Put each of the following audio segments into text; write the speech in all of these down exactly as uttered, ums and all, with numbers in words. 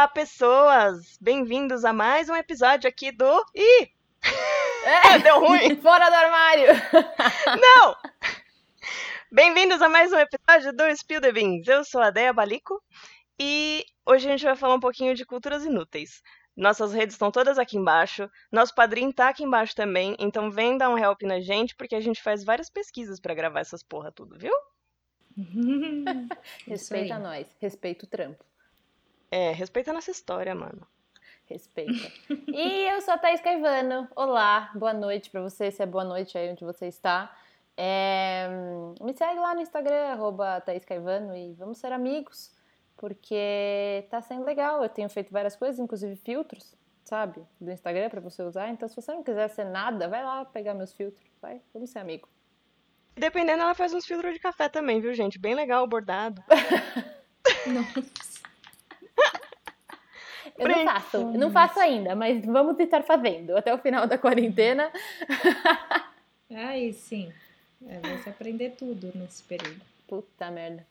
Olá, pessoas! Bem-vindos a mais um episódio aqui do... Ih! É, deu ruim! Fora do armário! Não! Bem-vindos a mais um episódio do Spill the Beans. Eu sou a Deia Balico e hoje a gente vai falar um pouquinho de culturas inúteis. Nossas redes estão todas aqui embaixo, nosso padrinho tá aqui embaixo também, então vem dar um help na gente, porque a gente faz várias pesquisas pra gravar essas porra tudo, viu? Respeita nós, respeita o trampo. É, respeita a nossa história, mano. Respeita. E eu sou a Thaís Caivano. Olá, boa noite pra você, se é boa noite aí onde você está. É... Me segue lá no Instagram, arroba Thaís Caivano, e vamos ser amigos, porque tá sendo legal. Eu tenho feito várias coisas, inclusive filtros, sabe, do Instagram pra você usar. Então, se você não quiser ser nada, vai lá pegar meus filtros, vai, vamos ser amigo. Dependendo, ela faz uns filtros de café também, viu, gente? Bem legal o bordado. Nossa. Eu não faço, eu não faço ainda, mas vamos tentar fazendo até o final da quarentena. Ai, sim. É, vai se aprender tudo nesse período. Puta merda.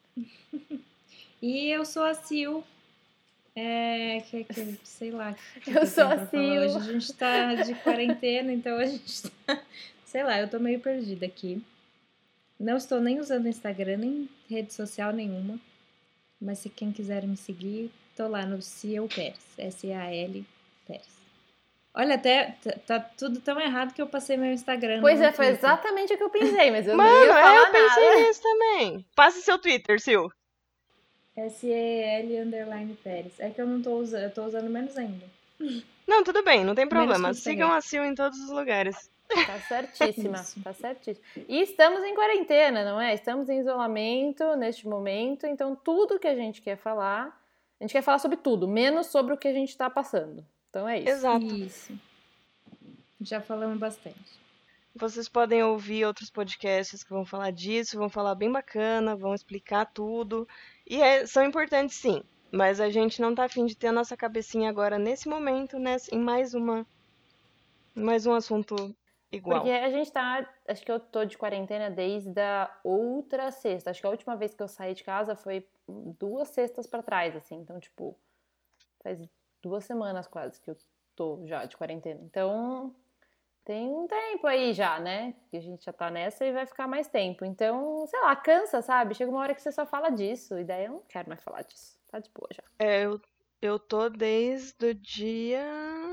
E eu sou a Sil. É, que, que, sei lá. Que eu que sou a Sil. Hoje a gente tá de quarentena, então a gente tá... Sei lá, eu tô meio perdida aqui. Não estou nem usando Instagram, nem rede social nenhuma. Mas se quem quiser me seguir, tô lá no Sil Pérez. S A L Pérez. Olha, até tá, tá tudo tão errado que eu passei meu Instagram. Pois no é, foi Twitter. exatamente o que eu pensei, mas eu Mano, não ia falar é, eu pensei nada. nisso também. Passe seu Twitter, Sil. S E L underline Pérez. É que eu não tô usando, eu tô usando menos ainda. Não, tudo bem, não tem problema. Menos que o Sigam a Sil em todos os lugares. Tá certíssima, Isso. tá certíssima. E estamos em quarentena, não é? Estamos em isolamento neste momento, então tudo que a gente quer falar, a gente quer falar sobre tudo, menos sobre o que a gente tá passando. Então é isso. Exato. Isso. Já falamos bastante. Vocês podem ouvir outros podcasts que vão falar disso, vão falar bem bacana, vão explicar tudo. E é- são importantes sim, mas a gente não tá afim de ter a nossa cabecinha agora, nesse momento, né, em mais uma, em mais um assunto igual. Porque a gente tá, acho que eu tô de quarentena desde a outra sexta. Acho que a última vez que eu saí de casa foi duas sextas pra trás, assim. Então, tipo, faz duas semanas quase que eu tô já de quarentena. Então, tem um tempo aí já, né? Que a gente já tá nessa e vai ficar mais tempo. Então, sei lá, cansa, sabe? Chega uma hora que você só fala disso. E daí eu não quero mais falar disso. Tá de boa já. É, eu, eu tô desde o dia...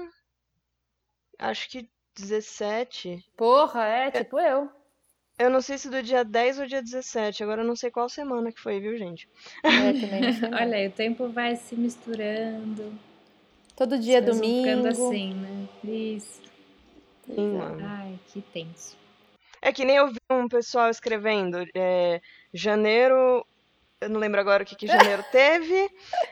Acho que dezessete. Porra, é tipo eu. Eu não sei se do dia dez ou dia dezessete. Agora eu não sei qual semana que foi, viu, gente? É, também não sei não. Olha aí, o tempo vai se misturando. Todo dia é As coisas vão domingo. ficando assim, né? Isso. Sim, mano. Ai, que tenso. É que nem eu vi um pessoal escrevendo, é, janeiro, eu não lembro agora o que que janeiro teve,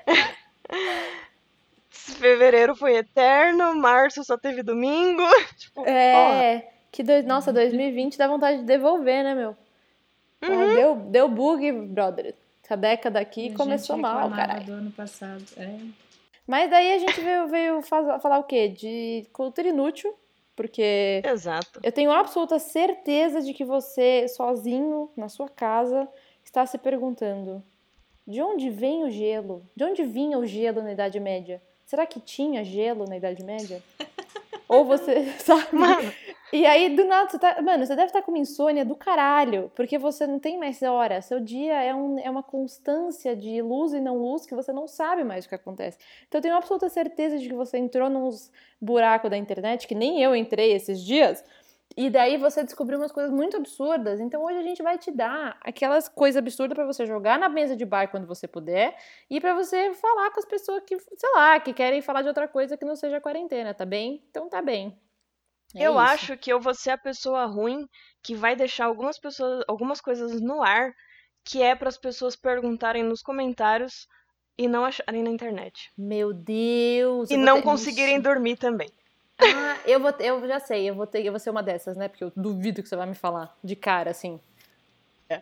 fevereiro foi eterno, março só teve domingo, tipo, porra. É, que dois, nossa, dois mil e vinte dá vontade de devolver, né, meu? Porra, deu, deu bug, brother. Essa década aqui A começou gente mal, reclamava caralho. do ano passado. É. Mas daí a gente veio, veio faz- falar o quê? De cultura inútil, porque Exato. eu tenho absoluta certeza de que você, sozinho, na sua casa, está se perguntando: de onde vem o gelo? De onde vinha o gelo na Idade Média? Será que tinha gelo na Idade Média? Ou você, sabe? Mano, E aí, do nada, você tá... Mano, você deve estar com uma insônia do caralho, porque você não tem mais hora. Seu dia é, um, é uma constância de luz e não luz que você não sabe mais o que acontece. Então, eu tenho absoluta certeza de que você entrou nos buracos da internet, que nem eu entrei esses dias, e daí você descobriu umas coisas muito absurdas. Então, hoje a gente vai te dar aquelas coisas absurdas pra você jogar na mesa de bar quando você puder, e pra você falar com as pessoas que, sei lá, que querem falar de outra coisa que não seja quarentena, tá bem? Então, tá bem. É eu isso. acho que eu vou ser a pessoa ruim que vai deixar algumas pessoas, algumas coisas no ar, que é para as pessoas perguntarem nos comentários e não acharem na internet. Meu Deus! E eu vou não ter- conseguirem Ixi. dormir também. Ah, eu vou, eu já sei, eu vou ter, eu vou ser uma dessas, né? Porque eu duvido que você vai me falar de cara, assim. É.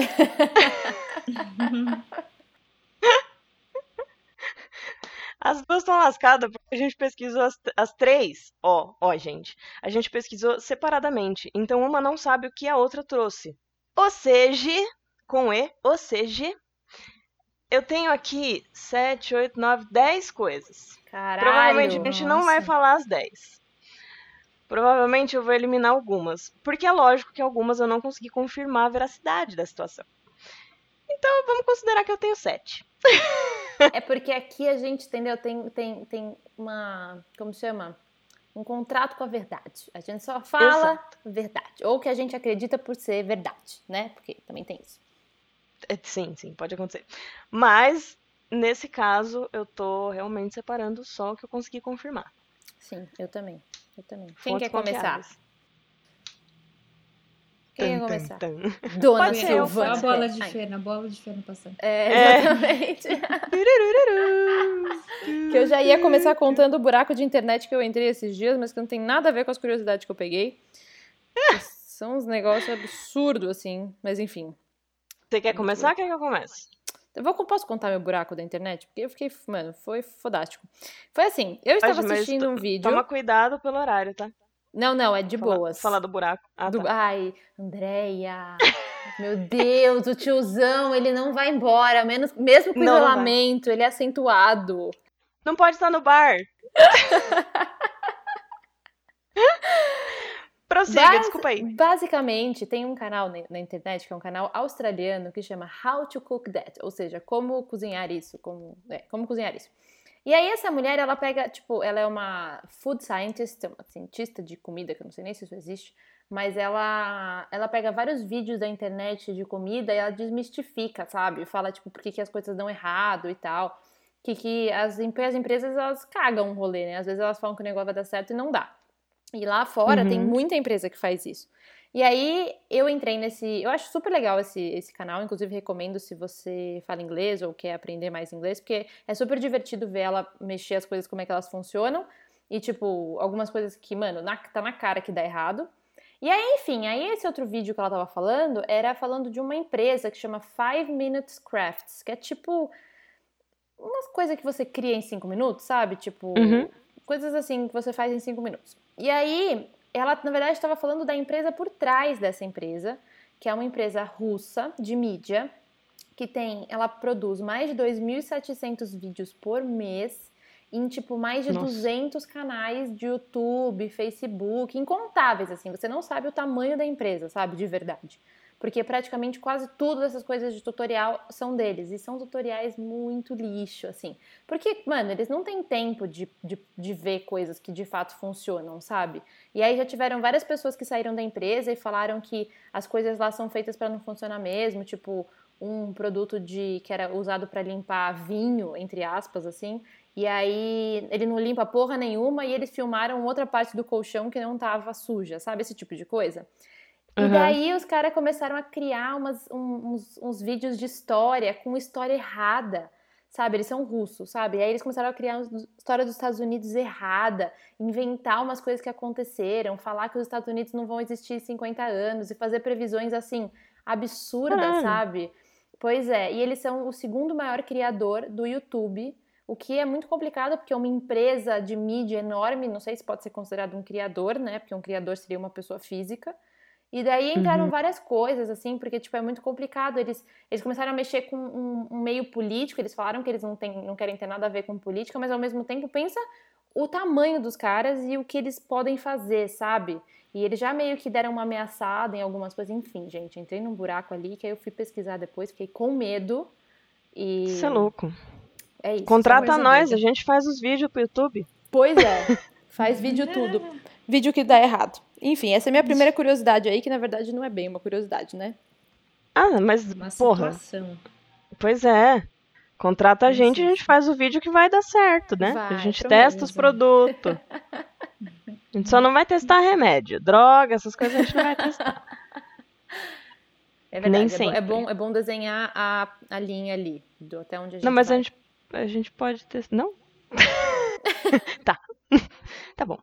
As duas estão lascadas porque a gente pesquisou as, as três. Ó, ó, gente. A gente pesquisou separadamente. Então uma não sabe o que a outra trouxe. Ou seja, com E, ou seja, Eu tenho aqui sete, oito, nove, dez coisas. Caralho. Provavelmente a gente não vai nossa. falar as dez. Provavelmente eu vou eliminar algumas. Porque é lógico que algumas eu não consegui confirmar a veracidade da situação. Então vamos considerar que eu tenho sete. É porque aqui a gente, entendeu? Tem, tem, tem uma. Como chama? Um contrato com a verdade. A gente só fala Exato. verdade. Ou que a gente acredita por ser verdade, né? Porque também tem isso. É, sim, sim, pode acontecer. Mas, nesse caso, eu tô realmente separando só o que eu consegui confirmar. Sim, eu também. Eu também. Quem Fontes quer começar? confiáveis. Quem quer Tum, começar? tum, tum. Dona Pode ser eu, Só Silvana. a bola de Ai, feno, a bola de feno passando. É, É. exatamente. Que eu já ia começar contando o buraco de internet que eu entrei esses dias, mas que não tem nada a ver com as curiosidades que eu peguei. Que são uns negócios absurdos, assim. Mas enfim. Você quer começar ou quer que eu comece? Eu vou, posso contar meu buraco da internet? Porque eu fiquei, mano, foi fodástico. Foi assim, eu estava Pode, mas assistindo to- um vídeo. Toma cuidado pelo horário, tá? Não, não, é de Falar, boas. falar do buraco. Ah, Do- tá. Ai, Andréia. Meu Deus, o tiozão, ele não vai embora, menos, mesmo com Não, não vai. isolamento, ele é acentuado. Não pode estar no bar. Prossiga, Basi- desculpa aí. Basicamente, tem um canal na, na internet, que é um canal australiano, que chama How to Cook That, ou seja, como cozinhar isso, como, é, como cozinhar isso. E aí essa mulher, ela pega, tipo, ela é uma food scientist, uma cientista de comida, que eu não sei nem se isso existe, mas ela, ela pega vários vídeos da internet de comida e ela desmistifica, sabe? Fala, tipo, por que, que as coisas dão errado e tal. Que, que as, em- as empresas, elas cagam o rolê, né? Às vezes elas falam que o negócio vai dar certo e não dá. E lá fora tem Uhum. muita empresa que faz isso. E aí eu entrei nesse... Eu acho super legal esse, esse canal, inclusive recomendo se você fala inglês ou quer aprender mais inglês, porque é super divertido ver ela mexer as coisas, como é que elas funcionam. E tipo, algumas coisas que, mano, na, tá na cara que dá errado. E aí, enfim, aí esse outro vídeo que ela tava falando era falando de uma empresa que chama Five Minutes Crafts, que é tipo umas coisas que você cria em cinco minutos, sabe? Tipo, Uhum. coisas assim que você faz em cinco minutos. E aí, ela, na verdade, estava falando da empresa por trás dessa empresa, que é uma empresa russa de mídia, que tem, ela produz mais de dois mil e setecentos vídeos por mês, em, tipo, mais de Nossa. duzentos canais de YouTube, Facebook, incontáveis, assim. Você não sabe o tamanho da empresa, sabe? De verdade. Porque praticamente quase tudo dessas coisas de tutorial são deles. E são tutoriais muito lixo, assim. Porque, mano, eles não têm tempo de, de, de ver coisas que de fato funcionam, sabe? E aí já tiveram várias pessoas que saíram da empresa e falaram que as coisas lá são feitas pra não funcionar mesmo. Tipo, um produto de que era usado pra limpar vinho, entre aspas, assim. E aí ele não limpa porra nenhuma e eles filmaram outra parte do colchão que não tava suja, sabe? Esse tipo de coisa. E Uhum. daí os caras começaram a criar umas, um- uns, uns vídeos de história com história errada, sabe? Eles são russos, sabe? E aí eles começaram a criar uma história dos Estados Unidos errada, inventar umas coisas que aconteceram, falar que os Estados Unidos não vão existir em cinquenta anos e fazer previsões, assim, absurdas, Caralho. sabe? Pois é, e eles são o segundo maior criador do YouTube, o que é muito complicado porque é uma empresa de mídia enorme, não sei se pode ser considerado um criador, né? Porque um criador seria uma pessoa física. E daí entraram Uhum. várias coisas, assim, porque, tipo, é muito complicado. Eles, eles começaram a mexer com um, um meio político, eles falaram que eles não, tem, não querem ter nada a ver com política, mas ao mesmo tempo pensa o tamanho dos caras e o que eles podem fazer, sabe? E eles já meio que deram uma ameaçada em algumas coisas. Enfim, gente, entrei num buraco ali que aí eu fui pesquisar depois, fiquei com medo e... Isso é louco. É isso. Contrata coisa nós, doida. a gente faz os vídeos pro YouTube. Pois é, faz vídeo tudo. Vídeo que dá errado. Enfim, essa é a minha primeira curiosidade aí, que na verdade não é bem uma curiosidade, né? Ah, mas, Uma porra, situação. pois é. Contrata a gente e a gente Insiste. faz o vídeo que vai dar certo, né? Vai, a gente prometo. testa os produtos. A gente só não vai testar remédio. Droga, essas coisas a gente não vai testar. É verdade, Nem é, bo- sempre. é bom, é bom desenhar a, a linha ali, do, até onde a gente Não, mas a vai. gente, a gente pode testar. Não? Tá. Tá bom.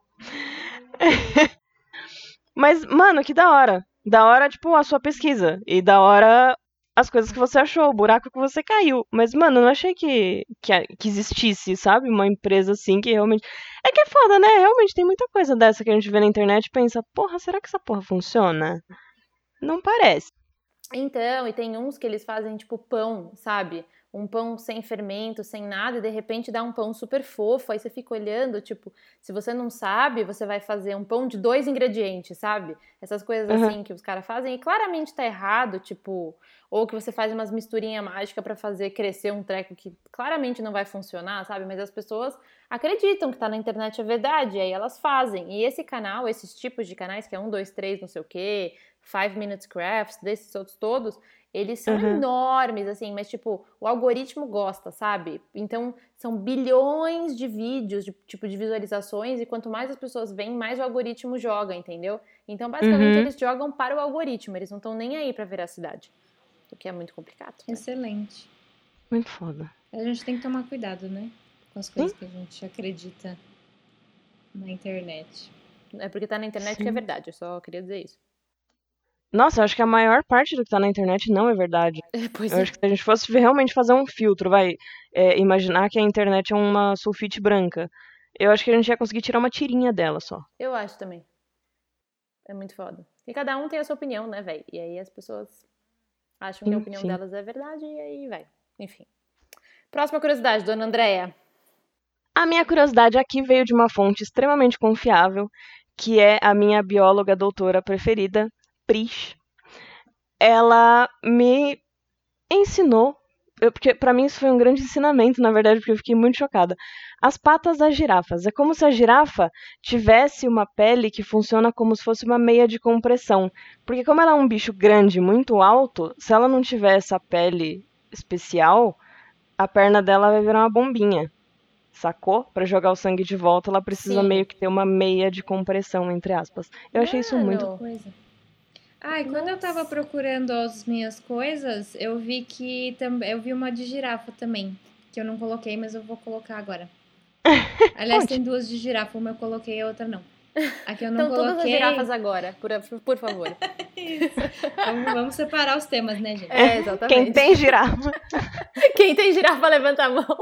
Mas, mano, que da hora. Da hora, tipo, a sua pesquisa. E da hora as coisas que você achou, o buraco que você caiu. Mas, mano, eu não achei que, que, a- que existisse, sabe? Uma empresa assim que realmente. É que é foda, né? Realmente tem muita coisa dessa que a gente vê na internet e pensa, porra, será que essa porra funciona? Não parece. Então, e tem uns que eles fazem tipo pão, sabe? um pão sem fermento, sem nada, e de repente dá um pão super fofo, aí você fica olhando, tipo, se você não sabe, você vai fazer um pão de dois ingredientes, sabe? Essas coisas Uhum. assim que os caras fazem, e claramente tá errado, tipo, ou que você faz umas misturinhas mágicas pra fazer crescer um treco que claramente não vai funcionar, sabe? Mas as pessoas acreditam que tá na internet é verdade, e aí elas fazem. E esse canal, esses tipos de canais, que é um, dois, três, não sei o quê, Five Minutes Crafts, desses outros todos, eles são Uhum. enormes, assim, mas, tipo, o algoritmo gosta, sabe? Então, são bilhões de vídeos, de, tipo, de visualizações, e quanto mais as pessoas veem, mais o algoritmo joga, entendeu? Então, basicamente, Uhum. eles jogam para o algoritmo, eles não estão nem aí pra veracidade, o que é muito complicado. Né? Excelente. Muito foda. A gente tem que tomar cuidado, né? Com as coisas que a gente acredita na internet. É porque tá na internet Sim. que é verdade, eu só queria dizer isso. Nossa, eu acho que a maior parte do que tá na internet não é verdade. Pois Eu é. acho que se a gente fosse realmente fazer um filtro, vai, é, imaginar que a internet é uma sulfite branca, eu acho que a gente ia conseguir tirar uma tirinha dela só. Eu acho também. É muito foda. E cada um tem a sua opinião, né, velho? E aí as pessoas acham que a Sim, opinião sim. delas é verdade e aí vai. Enfim. Próxima curiosidade, dona Andréia. A minha curiosidade aqui veio de uma fonte extremamente confiável, que é a minha bióloga doutora preferida, Pris. Ela me ensinou, eu, porque pra mim isso foi um grande ensinamento, na verdade, porque eu fiquei muito chocada. As patas das girafas. É como se a girafa tivesse uma pele que funciona como se fosse uma meia de compressão. Porque como ela é um bicho grande, muito alto, se ela não tiver essa pele especial, a perna dela vai virar uma bombinha. Sacou? Pra jogar o sangue de volta, ela precisa Sim. meio que ter uma meia de compressão, entre aspas. Eu achei isso muito... Mano, Coisa. Ah, e quando eu tava Nossa. procurando as minhas coisas, eu vi que também eu vi uma de girafa também, que eu não coloquei, mas eu vou colocar agora. Aliás, Conte. tem duas de girafa, uma eu coloquei e a outra não. A que eu não Então, todas as coloquei. girafas agora, por, por favor. Isso. Vamos, vamos separar os temas, né, gente? É, exatamente. Quem tem girafa? Quem tem girafa, levanta a mão.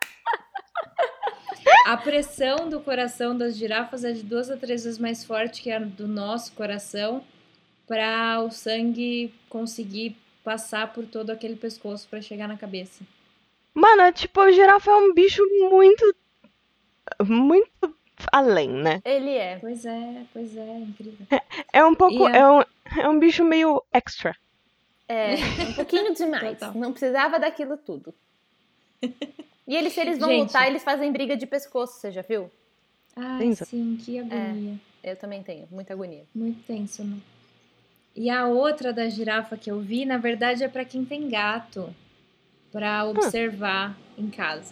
A pressão do coração das girafas é de duas a três vezes mais forte que a do nosso coração, para o sangue conseguir passar por todo aquele pescoço para chegar na cabeça. Mano, é tipo, a girafa é um bicho muito... Muito além, né? Ele é. Pois é, pois é, incrível. É um pouco... E a- É, um, é um bicho meio extra. É, um pouquinho demais. Total. Não precisava daquilo tudo. E eles, se eles vão Gente. lutar, eles fazem briga de pescoço, você já viu? Ai, Tenso. sim, que agonia. Eu também tenho, muita agonia. Muito tenso, né? E a outra da girafa que eu vi, na verdade, é para quem tem gato, para observar em casa.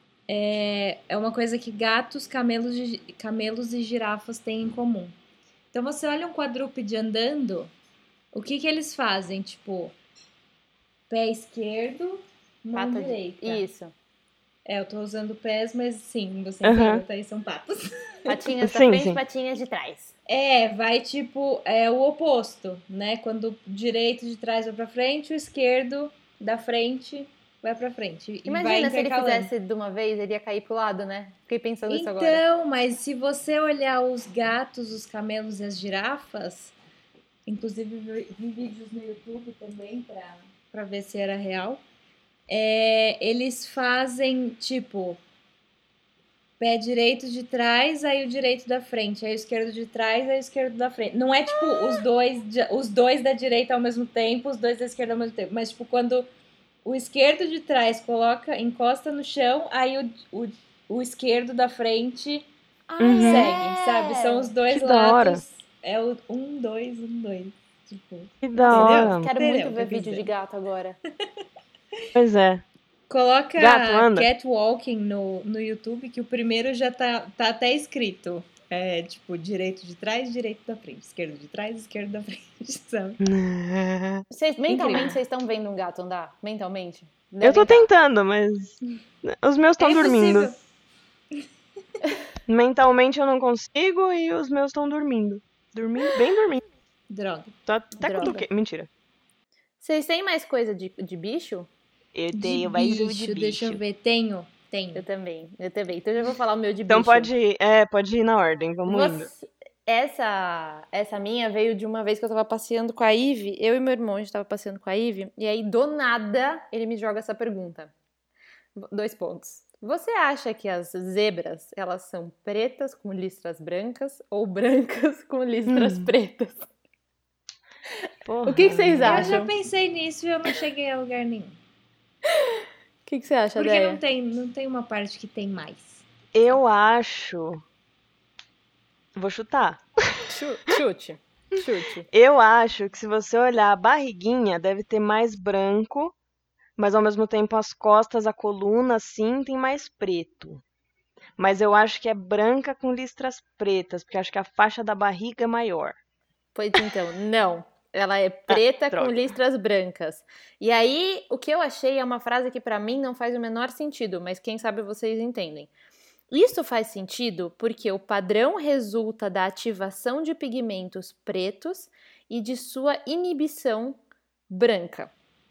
É, é uma coisa que gatos, camelos, e- camelos e girafas têm em comum. Então, você olha um quadrúpede andando, o que que eles fazem? Tipo, pé esquerdo, mão Pata de... direita. Isso. É, eu tô usando pés, mas sim, você Aham. entendeu, tá aí, são patas. Patinhas pra Sim, frente, sim. patinhas de trás. É, vai tipo, é o oposto, né? Quando o direito de trás vai pra frente, o esquerdo da frente vai pra frente. E vai Imagina se ele intercalando. fizesse de uma vez, ele ia cair pro lado, né? Fiquei pensando nisso agora. Então, mas se você olhar os gatos, os camelos e as girafas, inclusive vi, vi vídeos no YouTube também pra, pra ver se era real, é, eles fazem tipo pé direito de trás, aí o direito da frente, aí o esquerdo de trás, aí o esquerdo da frente. Não é tipo os dois, de- os dois da direita ao mesmo tempo, os dois da esquerda ao mesmo tempo, mas tipo quando o esquerdo de trás coloca, encosta no chão, aí o, o, o esquerdo da frente Ah, Uhum. segue, sabe? São os dois Que da hora. lados. É o um, dois, um, dois. Tipo, Que da Entendeu? hora. Quero Entendeu muito o que ver eu quis vídeo de dizer? gato agora. Pois é. coloca Gato, anda. catwalking no, no YouTube, que o primeiro já tá, tá até escrito. É, tipo, direito de trás, direito da frente. Esquerdo de trás, esquerdo da frente, sabe? Vocês, mentalmente, Incrível. vocês estão vendo um gato andar? Mentalmente? Eu tô Devem tá. tentando, mas os meus estão É dormindo. impossível. Mentalmente eu não consigo e os meus estão dormindo. Dormindo, bem dormindo. Droga. Tô até Droga. cutuquei. Mentira. Vocês têm mais coisa de, de bicho? Eu De tenho mais um de bicho, bicho. deixa eu ver. Tenho, Eu tenho. também, eu também. Então eu já vou falar o meu de Então bicho. pode ir, é, pode ir na ordem, vamos indo. Você- Essa, essa minha veio de uma vez que eu tava passeando com a Ive, eu e meu irmão, a gente tava passeando com a Ive, e aí do nada ele me joga essa pergunta. Dois pontos. Você acha que as zebras, elas são pretas com listras brancas ou brancas com listras Hum. pretas? Porra. O que, que vocês Eu já acham? pensei nisso e eu não cheguei a lugar nenhum. O que, que você acha, Porque Deia? não tem, não tem uma parte que tem mais. Eu acho. Vou chutar. Chu- Chute. Chute. Eu acho que se você olhar a barriguinha, deve ter mais branco, mas ao mesmo tempo as costas, a coluna, assim, tem mais preto. Mas eu acho que é branca com listras pretas, porque eu acho que a faixa da barriga é maior. Pois então, não. Ela é preta com droga. listras brancas. E aí, o que eu achei é uma frase que pra mim não faz o menor sentido, mas quem sabe vocês entendem. Isso faz sentido porque o padrão resulta da ativação de pigmentos pretos e de sua inibição branca.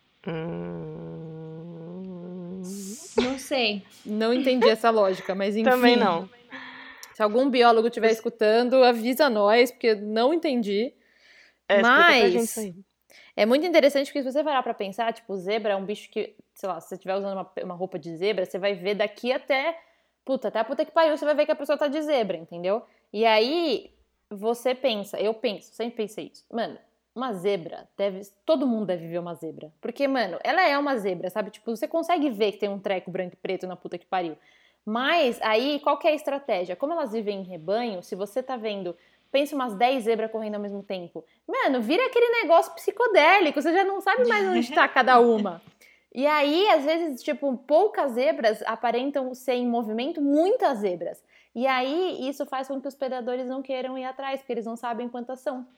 Hum... Não sei. Não entendi essa lógica, mas enfim. Também não. Se algum biólogo estiver escutando, avisa nós, porque não entendi. É, explica pra gente Mas isso aí. é muito interessante porque se você parar pra pensar, tipo, zebra é um bicho que, sei lá, se você estiver usando uma, uma roupa de zebra, você vai ver daqui até, puta, até a puta que pariu, você vai ver que a pessoa tá de zebra, entendeu? E aí, você pensa, eu penso, sempre pensei isso, mano, uma zebra, deve, todo mundo deve ver uma zebra. Porque, mano, ela é uma zebra, sabe? Tipo, você consegue ver que tem um treco branco e preto na puta que pariu. Mas aí, qual que é a estratégia? Como elas vivem em rebanho, se você tá vendo, pensa umas dez zebras correndo ao mesmo tempo. Mano, vira aquele negócio psicodélico, você já não sabe mais onde tá cada uma. E aí, às vezes, tipo, poucas zebras aparentam ser em movimento, muitas zebras. E aí, isso faz com que os predadores não queiram ir atrás, porque eles não sabem quantas são.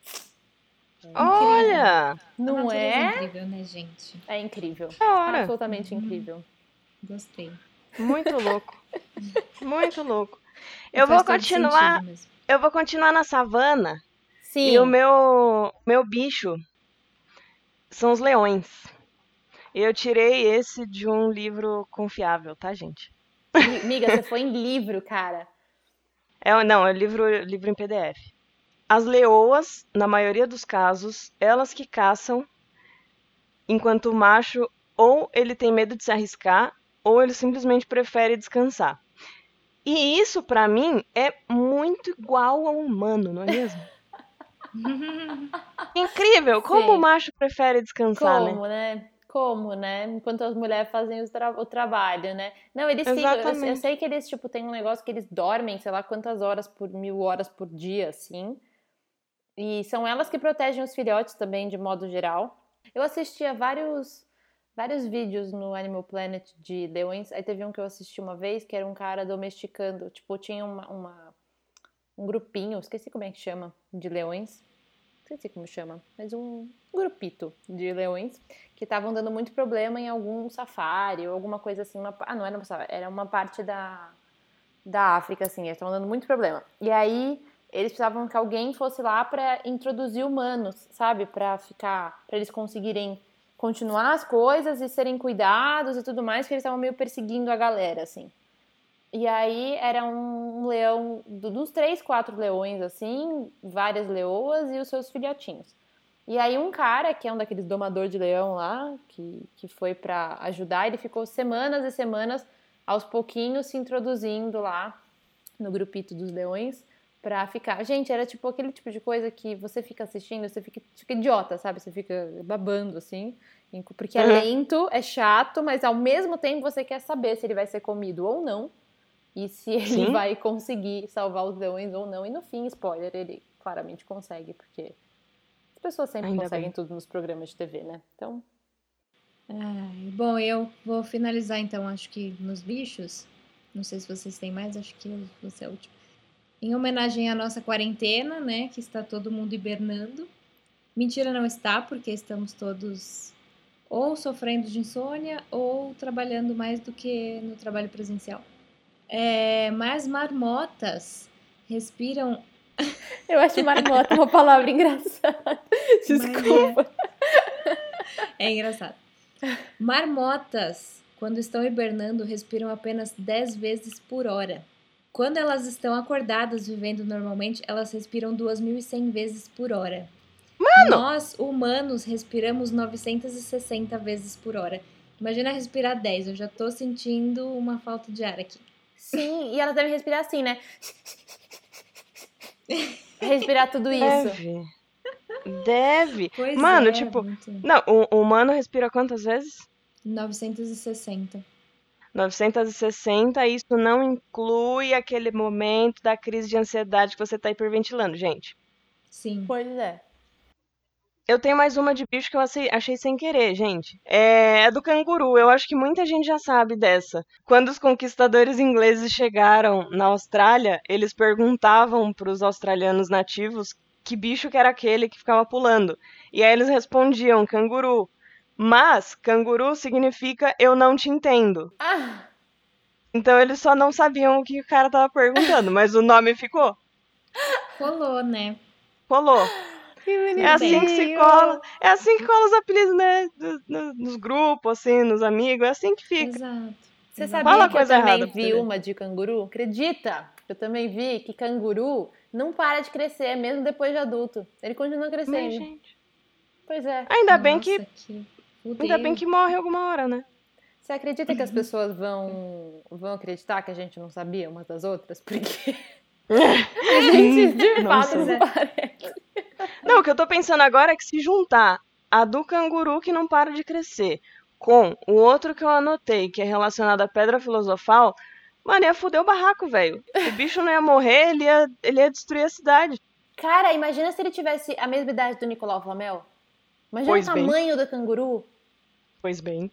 Olha! A Não natureza é é? incrível, né, gente? É incrível. Da hora. Absolutamente incrível. Gostei. Muito louco. Muito louco. Eu Faz vou todo continuar. sentido mesmo. Eu vou continuar na savana. Sim. E o meu, meu bicho são os leões. Eu tirei esse de um livro confiável, tá, gente? Miga, você foi em livro, cara. É, não, é livro, livro em P D F. As leoas, na maioria dos casos, elas que caçam, enquanto o macho ou ele tem medo de se arriscar, ou ele simplesmente prefere descansar. E isso, pra mim, é muito igual ao humano, não é mesmo? Incrível! Como Sim. o macho prefere descansar, né? Como, né? Como, né? Enquanto as mulheres fazem o, tra- o trabalho, né? Não, eles sim, eu, eu Exatamente. sei que eles, tipo, tem um negócio que eles dormem, sei lá quantas horas por mil horas por dia, assim. E são elas que protegem os filhotes também, de modo geral. Eu assistia vários, vários vídeos no Animal Planet de leões. Aí teve um que eu assisti uma vez, que era um cara domesticando. Tipo, tinha uma, uma- um grupinho, esqueci como é que chama, de leões. Esqueci como chama, mas um grupito de leões que estavam dando muito problema em algum safari ou alguma coisa assim. Uma, ah, não era um safari, era uma parte da, da África, assim. Eles estavam dando muito problema. E aí eles precisavam que alguém fosse lá pra introduzir humanos, sabe? Pra ficar, pra eles conseguirem continuar as coisas e serem cuidados e tudo mais, que eles estavam meio perseguindo a galera, assim. E aí era um leão, dos três, quatro leões, assim, várias leoas e os seus filhotinhos. E aí um cara, que é um daqueles domador de leão lá, que, que foi pra ajudar, ele ficou semanas e semanas, aos pouquinhos, se introduzindo lá no grupito dos leões pra ficar. Gente, era tipo aquele tipo de coisa que você fica assistindo, você fica, fica idiota, sabe? Você fica babando, assim, porque é Uhum. lento, é chato, mas ao mesmo tempo você quer saber se ele vai ser comido ou não. E se ele Sim. vai conseguir salvar os leões ou não. E no fim, spoiler, ele claramente consegue, porque as pessoas sempre Ainda conseguem bem. tudo nos programas de T V, né? Então, Ai, bom, eu vou finalizar então, acho que nos bichos. Não sei se vocês têm mais, acho que eu vou ser a última. Em homenagem à nossa quarentena, né? Que está todo mundo hibernando. Mentira, não está, porque estamos todos ou sofrendo de insônia ou trabalhando mais do que no trabalho presencial. É, mas marmotas respiram. eu acho marmota uma palavra engraçada. Desculpa. É engraçado. Marmotas, quando estão hibernando, respiram apenas dez vezes por hora. Quando elas estão acordadas vivendo normalmente, elas respiram duas mil e cem vezes por hora. Mano! Nós, humanos, respiramos novecentos e sessenta vezes por hora. Imagina respirar dez, eu já tô sentindo uma falta de ar aqui. Sim, e elas devem respirar assim, né? Respirar tudo isso. Deve. Deve. Pois Mano, é, tipo... muito. Não, o, o humano respira quantas vezes? novecentos e sessenta. novecentos e sessenta, isso não inclui aquele momento da crise de ansiedade que você tá hiperventilando, gente. Sim. Pois é. Eu tenho mais uma de bicho que eu achei, achei sem querer, gente. É, é do canguru. Eu acho que muita gente já sabe dessa. Quando os conquistadores ingleses chegaram na Austrália, eles perguntavam para os australianos nativos que bicho que era aquele que ficava pulando. E aí eles respondiam canguru. Mas canguru significa eu não te entendo. Ah, Então eles só não sabiam o que o cara tava perguntando, mas o nome ficou. Rolou, né? Rolou. que É assim que se bonitinho. cola. É assim que cola os apelidos, né? Do- no- Nos grupos, assim, nos amigos. É assim que fica. Exato. Você Exato. sabia Fala que eu coisa também errada pra vi você ver. uma de canguru? Acredita? Eu também vi que canguru não para de crescer, mesmo depois de adulto. Ele continua Mas, crescendo. gente. Pois é. Ainda bem que, Nossa, que ainda bem fudeu. que morre alguma hora, né? Você acredita que as pessoas vão, vão acreditar que a gente não sabia umas das outras? Porque a gente de Não fato sei. não parece. Não, o que eu tô pensando agora é que se juntar a do canguru que não para de crescer com o outro que eu anotei, que é relacionado à pedra filosofal, mano, ia foder o barraco, velho. O bicho não ia morrer, ele ia, ele ia destruir a cidade. Cara, imagina se ele tivesse a mesma idade do Nicolau Flamel. Imagina Pois o bem. tamanho do canguru. Pois bem.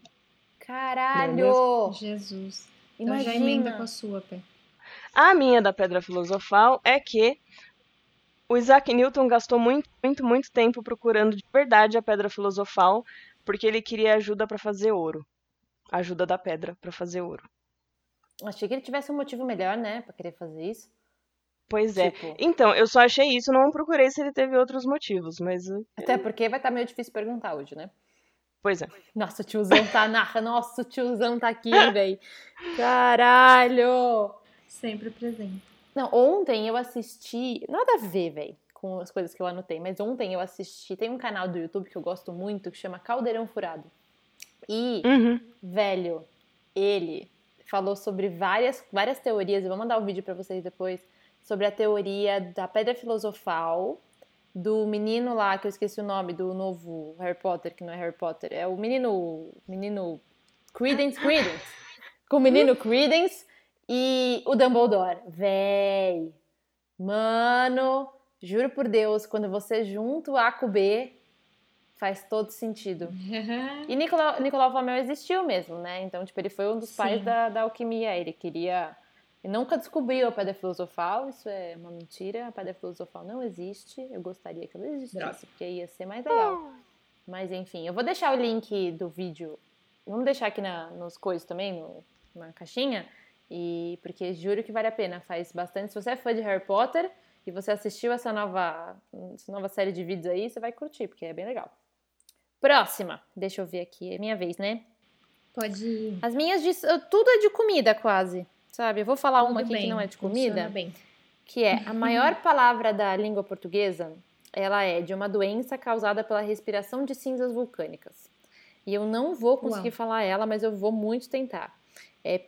Caralho! Jesus. Então já emenda com a Imagina. sua, Pé. A minha da pedra filosofal é que o Isaac Newton gastou muito, muito, muito tempo procurando de verdade a pedra filosofal, porque ele queria ajuda pra fazer ouro. Ajuda da pedra pra fazer ouro. Achei que ele tivesse um motivo melhor, né, pra querer fazer isso. Pois é. Tipo, Então, eu só achei isso, não procurei se ele teve outros motivos, mas. uh, até porque vai estar meio difícil perguntar hoje, né? Pois é. Nossa, o tiozão tá na... Nossa, o tiozão tá aqui, velho. Caralho! Sempre presente. Não, ontem eu assisti... Nada a ver, velho, com as coisas que eu anotei. Mas ontem eu assisti... Tem um canal do YouTube que eu gosto muito, que chama Caldeirão Furado. E, Uhum. velho, ele falou sobre várias, várias teorias. Eu vou mandar o um vídeo pra vocês depois. Sobre a teoria da pedra filosofal, do menino lá, que eu esqueci o nome, do novo Harry Potter, que não é Harry Potter, é o menino, menino Credence, Credence, com o menino Credence e o Dumbledore. Véi, mano, juro por Deus, quando você junta o A com o B, faz todo sentido. E Nicolau, Nicolau Flamel existiu mesmo, né? Então, tipo, ele foi um dos pais Sim. da, da alquimia, ele queria... Ele nunca descobriu a pedra filosofal, isso é uma mentira, a pedra filosofal não existe, eu gostaria que ela existisse, Droga. porque ia ser mais legal. Mas enfim, eu vou deixar o link do vídeo, vamos deixar aqui na, nos coisas também, no, na caixinha, e porque juro que vale a pena, faz bastante, se você é fã de Harry Potter e você assistiu essa nova, essa nova série de vídeos aí, você vai curtir, porque é bem legal. Próxima, deixa eu ver aqui, é minha vez, né? Pode ir. As minhas, de, tudo é de comida quase. Sabe, eu vou falar uma Tudo aqui bem, que não é de funciona comida, bem. que é a maior palavra da língua portuguesa, ela é de uma doença causada pela respiração de cinzas vulcânicas. E eu não vou conseguir Uau. falar ela, mas eu vou muito tentar. É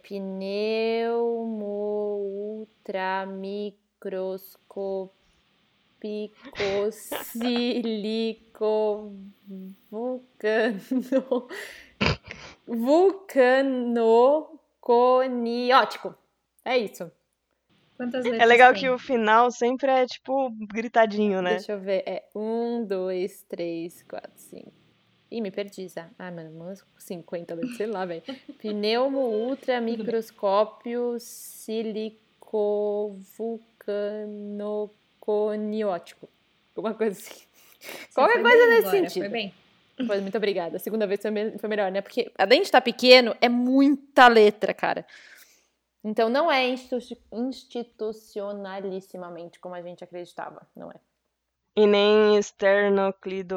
pneumomultramicroscópico vulcano vulcanoconiótico. É isso. Quantas letras É legal tem? que o final sempre é, tipo, gritadinho, né? Deixa eu ver. É um, dois, três, quatro, cinco. Ih, me perdi já. Ah, mano, umas cinquenta, sei lá, velho. Pneumo ultra microscópio silicovulcanoconiótico. Alguma coisa assim. Você Qualquer foi coisa bem nesse agora, sentido. Foi bem. Foi, muito obrigada. A segunda vez foi, me- foi melhor, né? Porque além de estar pequeno, é muita letra, cara. Então não é institu- institucionalissimamente como a gente acreditava, não é? E nem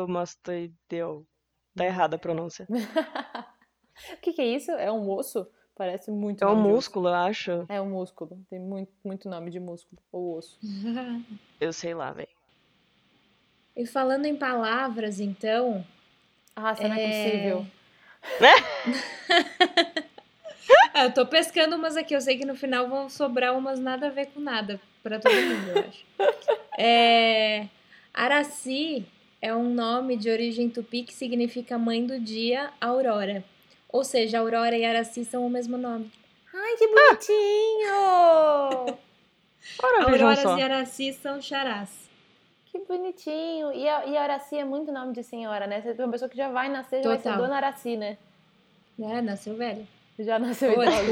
esternocleidomastoideu. Tá errada a pronúncia. O que, que é isso? É um osso? Parece muito É um nome de osso. músculo, eu acho. É um músculo. Tem muito, muito nome de músculo. Ou osso. Eu sei lá, velho. E falando em palavras, então. Ah, isso não é possível. Ah, eu tô pescando umas aqui. Eu sei que no final vão sobrar umas nada a ver com nada pra todo mundo, eu acho. É... Araci é um nome de origem tupi que significa mãe do dia, Aurora. Ou seja, Aurora e Araci são o mesmo nome. Ai, que bonitinho! Ora, vejam Auroras só. e Araci são xarás. Que bonitinho. E a, e a Araci é muito nome de senhora, né? Você tem uma pessoa que já vai nascer, já vai ser Total. Dona Araci, né? É, nasceu velha. Já nasceu Ô, idosa.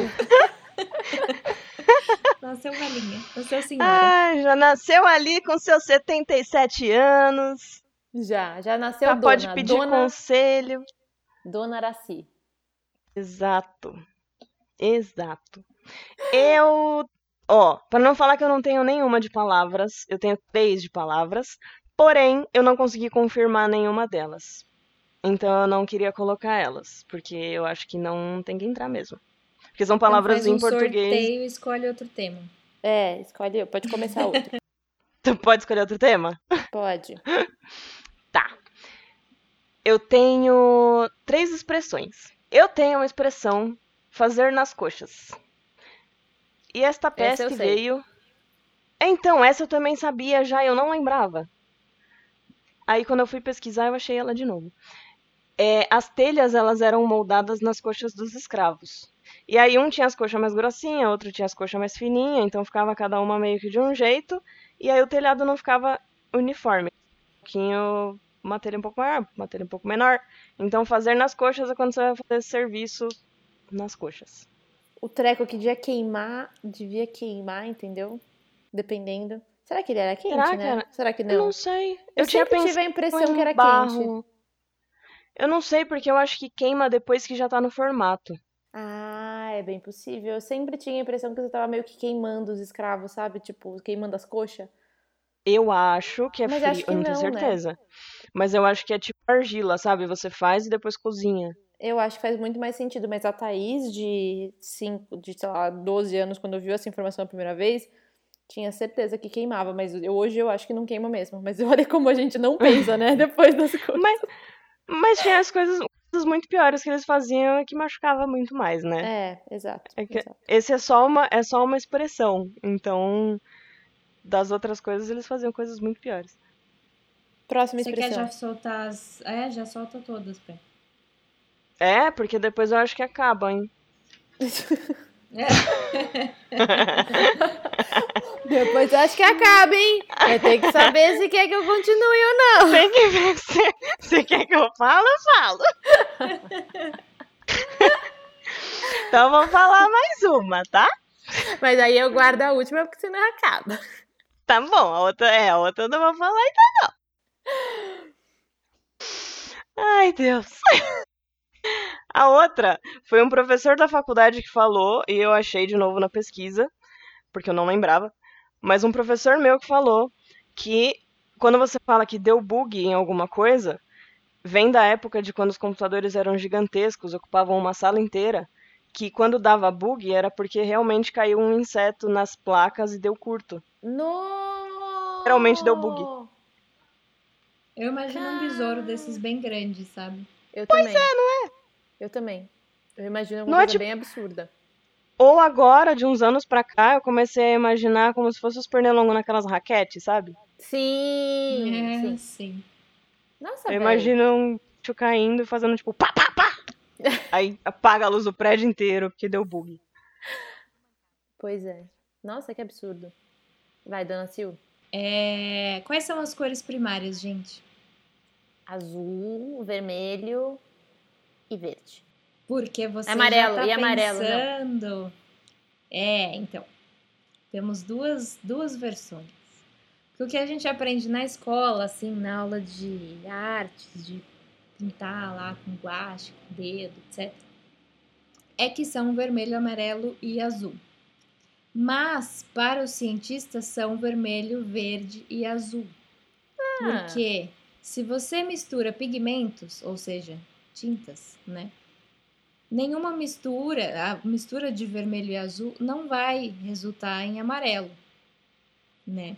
Nasceu velhinha. Nasceu senhora. Ah, já nasceu ali com seus setenta e sete anos. Já, já nasceu Já dona. pode pedir dona, conselho. Dona Araci. Exato. Exato. Eu, ó, pra não falar que eu não tenho nenhuma de palavras, eu tenho três de palavras, porém eu não consegui confirmar nenhuma delas. Então eu não queria colocar elas, porque eu acho que não tem que entrar mesmo. Porque são Então palavras faz um em português. sorteio e escolhe outro tema. É, escolhe, pode começar outro. Tu pode escolher outro tema? Pode. Tá. Eu tenho três expressões. Eu tenho uma expressão fazer nas coxas. E esta Essa eu peste sei. veio. Então, essa eu também sabia já, eu não lembrava. Aí quando eu fui pesquisar, eu achei ela de novo. É, as telhas, elas eram moldadas nas coxas dos escravos. E aí um tinha as coxas mais grossinhas, outro tinha as coxas mais fininhas, então ficava cada uma meio que de um jeito. E aí o telhado não ficava uniforme. Um pouquinho, uma telha um pouco maior, uma telha um pouco menor. Então fazer nas coxas é quando você vai fazer serviço nas coxas. O treco que devia queimar, devia queimar, entendeu? Dependendo. Será que ele era quente, Será que né? era? Será que Eu não? não sei. Eu, Eu tinha sempre tive a pensado impressão em que era barro. quente. Eu não sei, porque eu acho que queima depois que já tá no formato. Ah, é bem possível. Eu sempre tinha a impressão que você tava meio que queimando os escravos, sabe? Tipo, queimando as coxas. Eu acho que é Mas frio, acho eu que não tenho não, né? certeza. Mas eu acho que é tipo argila, sabe? Você faz e depois cozinha. Eu acho que faz muito mais sentido. Mas a Thaís, de cinco, de, sei lá, doze anos, quando viu essa informação a primeira vez, tinha certeza que queimava. Mas eu, hoje eu acho que não queima mesmo. Mas olha como a gente não pensa, né? Depois das coisas. Mas, mas tinha as coisas, coisas muito piores que eles faziam e que machucava muito mais, né? É, exato. É que exato. esse é só uma, é só uma expressão. Então, das outras coisas, eles faziam coisas muito piores. Próxima Você quer expressão. já soltar as... É, já solta todas, Pé. É, porque depois eu acho que acaba, hein? É. Depois eu acho que acaba, hein? Vai ter que saber se quer que eu continue ou não. Tem que ver se você quer que eu fale, eu falo. Então vou falar mais uma, tá? Mas aí eu guardo a última porque senão acaba. Tá bom, a outra é, a outra eu não vou falar ainda não. Ai, Deus. A outra foi um professor da faculdade que falou, e eu achei de novo na pesquisa, porque eu não lembrava, mas um professor meu que falou que quando você fala que deu bug em alguma coisa, vem da época de quando os computadores eram gigantescos, ocupavam uma sala inteira, que quando dava bug era porque realmente caiu um inseto nas placas e deu curto. No! Realmente deu bug. Eu imagino um besouro desses bem grandes, sabe? Eu também. É, não é? Eu também. Eu imagino alguma Não é coisa tipo- bem absurda. Ou agora, de uns anos pra cá, eu comecei a imaginar como se fosse os pernilongos naquelas raquetes, sabe? Sim, É, sim. sim. Nossa, Eu velho. imagino um bicho caindo e fazendo tipo pá, pá, pá. Aí apaga a luz do prédio inteiro porque deu bug. Pois é. Nossa, que absurdo. Vai, dona Sil. É, quais são as cores primárias, gente? Azul, vermelho e verde. Porque você Amarelo, já tá e amarelo, não. pensando... É, então. Temos duas, duas versões. Porque o que a gente aprende na escola, assim, na aula de artes, de pintar lá com guache, com dedo, etcétera, é que são vermelho, amarelo e azul. Mas, para os cientistas, são vermelho, verde e azul. Ah, Porque se você mistura pigmentos, ou seja, tintas, né? nenhuma mistura, a mistura de vermelho e azul não vai resultar em amarelo, né?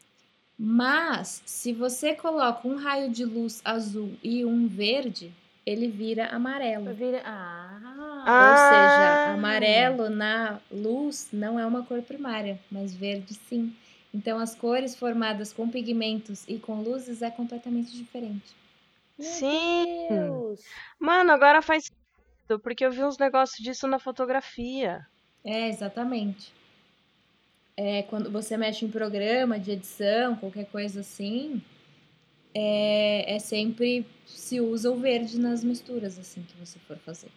Mas se você coloca um raio de luz azul e um verde, ele vira amarelo. Vira... Ah, Ou seja, Ah, amarelo na luz não é uma cor primária, mas verde sim. Então as cores formadas com pigmentos e com luzes é completamente diferente. meu sim. Deus! Mano, agora faz sentido, porque eu vi uns negócios disso na fotografia. É, exatamente. É, quando você mexe em programa de edição, qualquer coisa assim, é, é sempre se usa o verde nas misturas, assim, que você for fazer.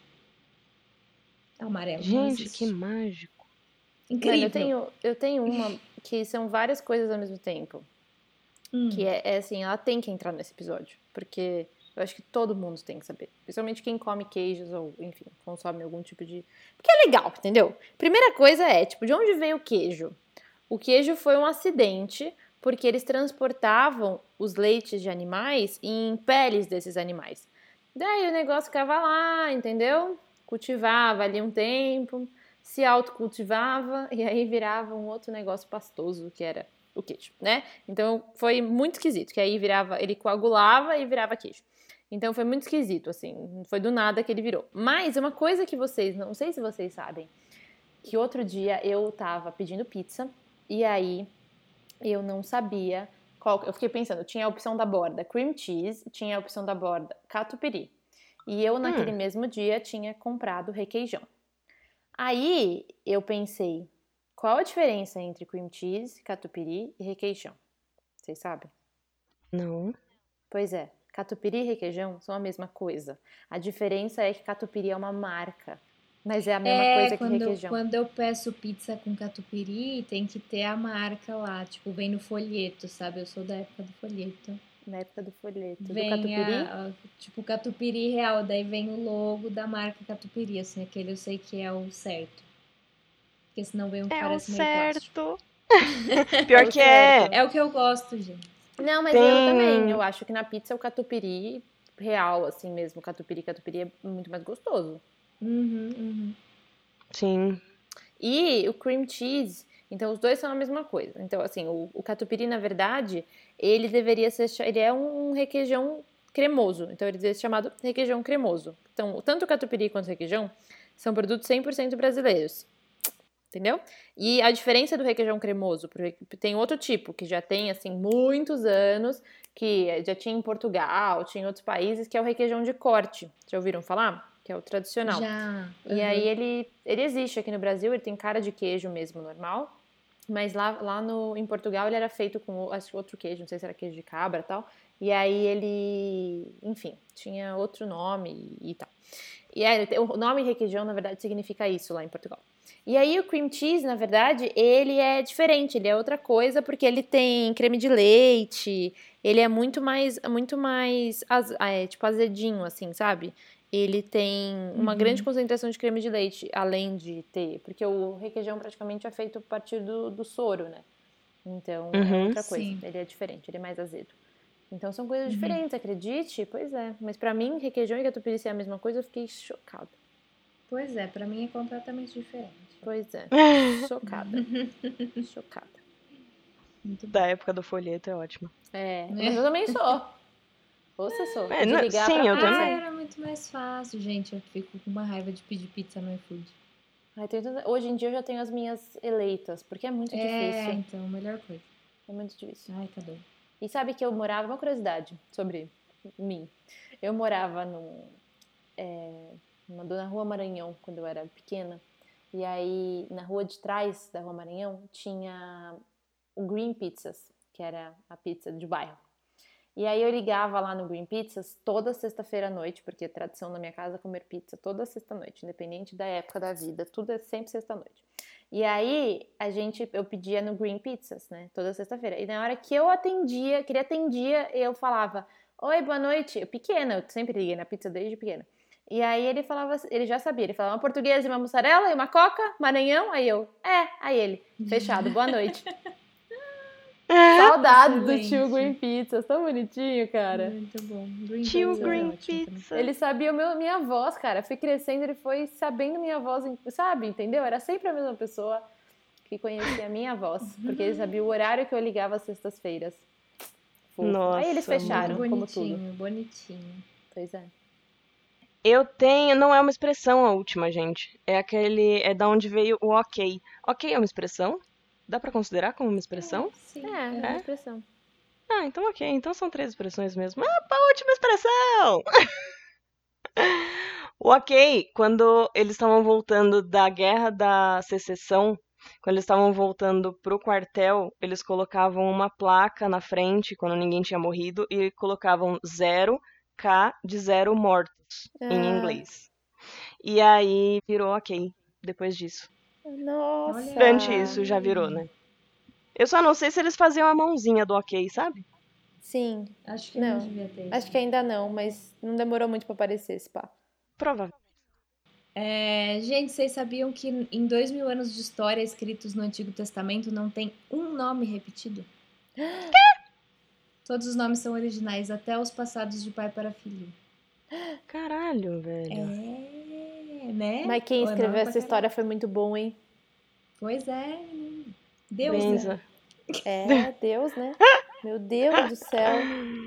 O amarelo não Gente, que existe. mágico. Incrível. Mano, eu tenho, eu tenho uma que são várias coisas ao mesmo tempo. Hum. Que é, é assim, ela tem que entrar nesse episódio. Porque eu acho que todo mundo tem que saber. Principalmente quem come queijos ou, enfim, consome algum tipo de... Porque é legal, entendeu? Primeira coisa é, tipo, de onde veio o queijo? O queijo foi um acidente porque eles transportavam os leites de animais em peles desses animais. Daí o negócio ficava lá, entendeu? Cultivava ali um tempo, se autocultivava e aí virava um outro negócio pastoso que era o queijo, né? Então foi muito esquisito, que aí virava, ele coagulava e virava queijo. Então foi muito esquisito, assim, foi do nada que ele virou. Mas uma coisa que vocês, não sei se vocês sabem, que outro dia eu tava pedindo pizza e aí eu não sabia qual. Eu fiquei pensando, tinha a opção da borda cream cheese, tinha a opção da borda catupiry. E eu, naquele Hum. mesmo dia, tinha comprado requeijão. Aí eu pensei, qual a diferença entre cream cheese, catupiry e requeijão? Vocês sabem? Não. Pois é, catupiry e requeijão são a mesma coisa. A diferença é que catupiry é uma marca, mas é a mesma É, coisa que quando, requeijão. quando eu peço pizza com catupiry, tem que ter a marca lá, tipo, vem no folheto, sabe? Eu sou da época do folheto. Na época do folheto. Do Vem catupiry? a, a- tipo, catupiry real, daí vem o logo da marca catupiry, assim, aquele eu sei que é o certo. Porque senão vem um que É o parece meio plástico. certo. Pior É o que é. certo. É o que eu gosto, gente. Não, mas Tem- eu também. Eu acho que na pizza o catupiry real, assim mesmo, catupiry, catupiry é muito mais gostoso. Uhum, uhum. Sim. E o cream cheese, então os dois são a mesma coisa. Então, assim, o, o catupiry, na verdade, ele deveria ser, cha- ele é um requeijão cremoso. Então, ele deveria ser chamado requeijão cremoso. Então, tanto o catupiry quanto o requeijão são produtos cem por cento brasileiros. Entendeu? E a diferença do requeijão cremoso, porque tem outro tipo, que já tem, assim, muitos anos, que já tinha em Portugal, tinha em outros países, que é o requeijão de corte. Já ouviram falar? Que é o tradicional. Já. E uhum. aí ele, ele existe aqui no Brasil, ele tem cara de queijo mesmo, normal. Mas lá, lá no, em Portugal ele era feito com acho, que outro queijo, não sei se era queijo de cabra e tal. E aí ele, enfim, tinha outro nome e, e tal. E aí, o nome requeijão, na verdade, significa isso lá em Portugal. E aí o cream cheese, na verdade, ele é diferente, ele é outra coisa, porque ele tem creme de leite, ele é muito mais, muito mais, az- é, tipo, azedinho, assim, sabe? Ele tem uma Uhum. grande concentração de creme de leite, além de ter, porque o requeijão praticamente é feito a partir do, do soro, né? Então, é Uhum. outra coisa, Sim. ele é diferente, ele é mais azedo. Então, são coisas Uhum. diferentes, acredite? Pois é, mas pra mim, requeijão e catupiry ser a mesma coisa, eu fiquei chocada. Pois é, pra mim é completamente diferente. Pois é, chocada, chocada. Muito bom. Da época do folheto é ótimo. É, mas eu também sou. Você sou. É, de não, ligar sim, pra eu pizza. Ah, também. era muito mais fácil, gente. Eu fico com uma raiva de pedir pizza no iFood. Ai, tem tanta- Hoje em dia eu já tenho as minhas eleitas, porque é muito É, difícil. então, melhor coisa. É muito difícil. Ai, tá doido. E sabe que eu morava, uma curiosidade sobre mim. Eu morava num, é, numa, na Rua Maranhão, quando eu era pequena. E aí, na rua de trás da Rua Maranhão, tinha o Green Pizzas, que era a pizza de bairro. E aí eu ligava lá no Green Pizzas toda sexta-feira à noite, porque é tradição na minha casa comer pizza toda sexta-noite, independente da época da vida, tudo é sempre sexta-noite. E aí a gente, eu pedia no Green Pizzas, né, toda sexta-feira. E na hora que eu atendia, que ele atendia, eu falava, oi, boa noite, eu pequena, eu sempre liguei na pizza desde pequena. E aí ele falava, ele já sabia, ele falava uma portuguesa e uma mussarela e uma coca, Maranhão, aí eu, é, aí ele, fechado, boa noite. Saudades do Excelente. tio Green Pizza, tão bonitinho, cara. Muito bom. Green Tio Pizza é Green ótimo também. Pizza. Ele sabia o meu, minha voz, cara. Fui crescendo, ele foi sabendo minha voz, sabe? Entendeu? Era sempre a mesma pessoa que conhecia a minha voz, porque ele sabia o horário que eu ligava às sextas-feiras. Fofo. Nossa, Aí eles fecharam, Muito como tudo. bonitinho, bonitinho. Pois é. Eu tenho, não é uma expressão a última, gente. É aquele, é da onde veio o ok. Ok é uma expressão? Dá pra considerar como uma expressão? Sim. É, é uma expressão. Ah, então ok. Então são três expressões mesmo. Ah, pra última expressão! O ok, quando eles estavam voltando da Guerra da Secessão, quando eles estavam voltando pro quartel, eles colocavam uma placa na frente, quando ninguém tinha morrido, e colocavam zero K de zero mortos, em Ah. inglês. E aí virou ok, depois disso. Nossa. Durante isso já virou, né? Eu só não sei se eles faziam a mãozinha do ok, sabe? Sim. Acho que não, Não. devia ter. Acho que ainda não, mas não demorou muito pra aparecer esse pá. Provavelmente. É, gente, vocês sabiam que em dois mil anos de história escritos no Antigo Testamento não tem um nome repetido? Todos os nomes são originais, até os passados de pai para filho. Caralho, velho. É, né? Mas quem Ou é escreveu nome pra essa história caralho. foi muito bom, hein? Pois é. Deus, Benza. né? É, Deus, né? Meu Deus do céu.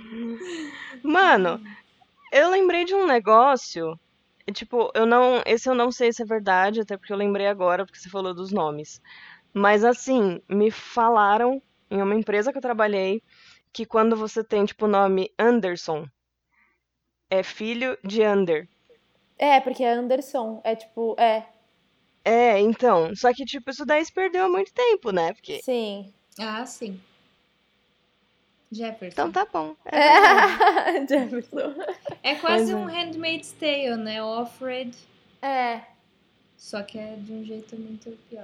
Mano, eu lembrei de um negócio. e, Tipo, eu não. Esse eu não sei se é verdade, até porque eu lembrei agora, porque você falou dos nomes. Mas assim, me falaram em uma empresa que eu trabalhei que quando você tem, tipo, o nome Anderson, é filho de Ander. É, porque é Anderson. É tipo, é, É, então. Só que, tipo, isso daí se perdeu há muito tempo, né? Porque. sim. Ah, sim. Jefferson. Então tá bom. É verdade. Jefferson. É quase Pois um é. Handmaid's Tale, né? Offred. É. Só que é de um jeito muito pior.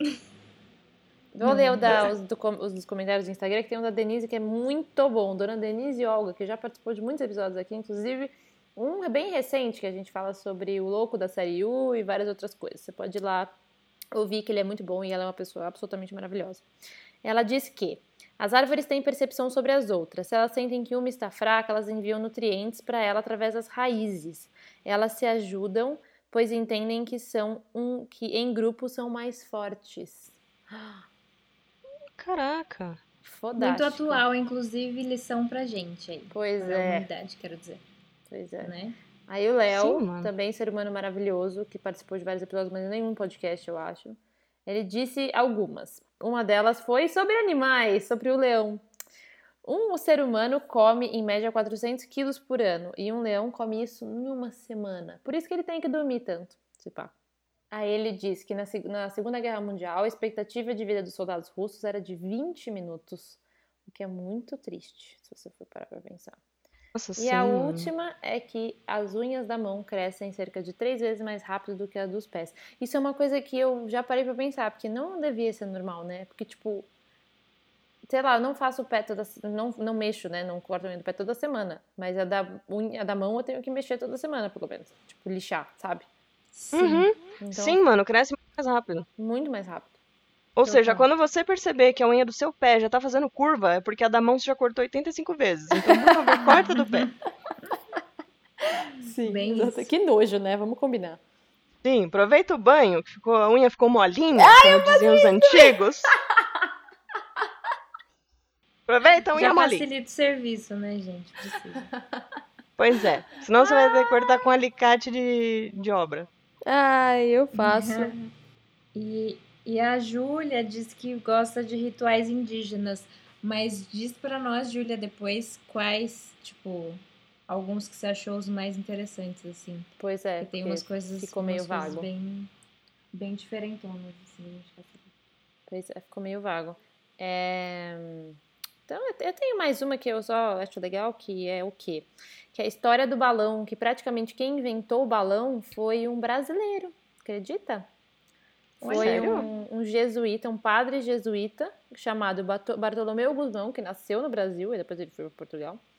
Vou ler o da, os, do, os dos comentários do Instagram, que tem um da Denise que é muito bom. Dona Denise Olga, que já participou de muitos episódios aqui, inclusive um é bem recente, que a gente fala sobre o louco da série U e várias outras coisas. Você pode ir lá ouvir que ele é muito bom e ela é uma pessoa absolutamente maravilhosa. Ela diz que as árvores têm percepção sobre as outras. Se elas sentem que uma está fraca, elas enviam nutrientes para ela através das raízes. Elas se ajudam, pois entendem que, são um, que em grupo são mais fortes. Caraca. Fodástico. Muito atual, inclusive, lição pra gente aí. Pois para a é. humanidade, quero dizer. Pois é. Né? Aí o Sim, Léo, mano. também ser humano maravilhoso, que participou de vários episódios, mas em nenhum podcast, eu acho. Ele disse algumas. Uma delas foi sobre animais, sobre o leão. Um ser humano come, em média, quatrocentos quilos por ano. E um leão come isso em uma semana. Por isso que ele tem que dormir tanto, se pá. Aí ele diz que na, na Segunda Guerra Mundial, a expectativa de vida dos soldados russos era de vinte minutos. O que é muito triste, se você for parar pra pensar. Nossa, E sim, a mano. última é que as unhas da mão crescem cerca de três vezes mais rápido do que a dos pés. Isso é uma coisa que eu já parei pra pensar, porque não devia ser normal, né? Porque, tipo, sei lá, eu não faço o pé toda... Não, não mexo, né? Não corto a unha do pé toda semana. Mas a da, unha, a da mão eu tenho que mexer toda semana, pelo menos. Tipo, lixar, sabe? Sim. Uhum. Então, Sim, mano, cresce mais rápido. muito mais rápido. Ou Total. seja, quando você perceber que a unha do seu pé já tá fazendo curva, é porque a da mão você já cortou oitenta e cinco vezes. Então, por favor, corta do pé. Sim, Bem exato. isso. Que nojo, né? Vamos combinar. Sim, aproveita o banho, que ficou, a unha ficou molinha, como diziam os antigos. Aproveita a unha Já molinha. facilita o serviço, né, gente? Precisa. Pois é. Senão você vai ter que cortar com alicate de, de obra. Ai, eu faço. E, e a Júlia diz que gosta de rituais indígenas, mas diz pra nós, Júlia, depois quais, tipo, alguns que você achou os mais interessantes, assim. Pois é, Porque tem porque umas coisas, ficou meio umas coisas vago. bem, bem diferentonas, assim, a gente quer saber. Pois é, ficou meio vago. É... Então, eu tenho mais uma que eu só acho legal, que é o quê? Que é a história do balão, que praticamente quem inventou o balão foi um brasileiro, acredita? Ué, Foi sério? um, um jesuíta, um padre jesuíta, chamado Bato- Bartolomeu Guzmão, que nasceu no Brasil e depois ele foi para Portugal.